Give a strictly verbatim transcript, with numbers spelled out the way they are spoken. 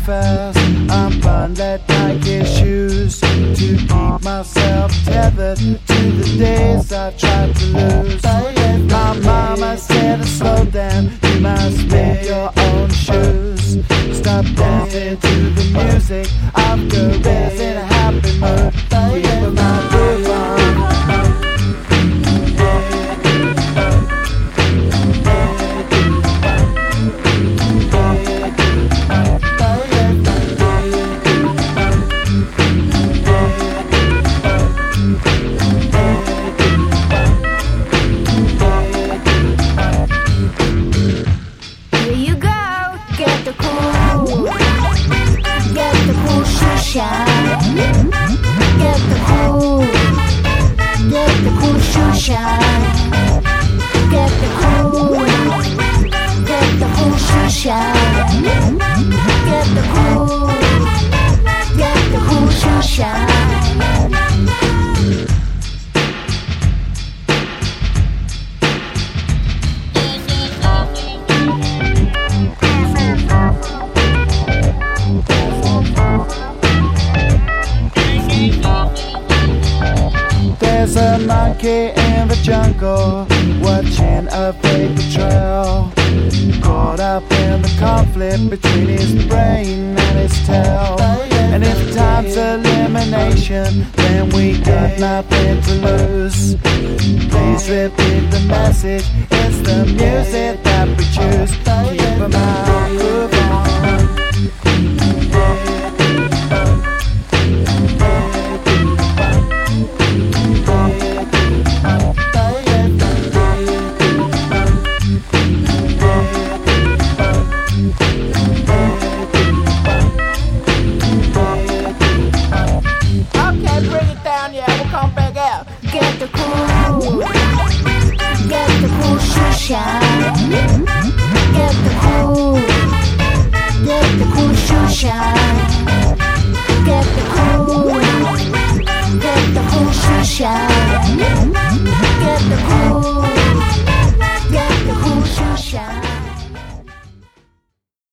fast. I'm buying that Nike shoes to keep myself tethered to the days I tried to lose. My mama said to slow down, you must make your own shoes. Stop dancing to the music of gorillas in a happy mood. Keep my groove on. Get the cool, get the cool shoe shine. Get the cool, get the cool shoe shine. Get the cool, get the cool shoe shine. There's a monkey in the jungle watching a paper trail, caught up in the conflict between his brain and his tail. And if time's elimination, then we got nothing to lose. Please repeat the message, it's the music that we choose. Keep 'em out, move on. Get the cool, get the cool shoe shine. Get the cool, get the cool shoe shine.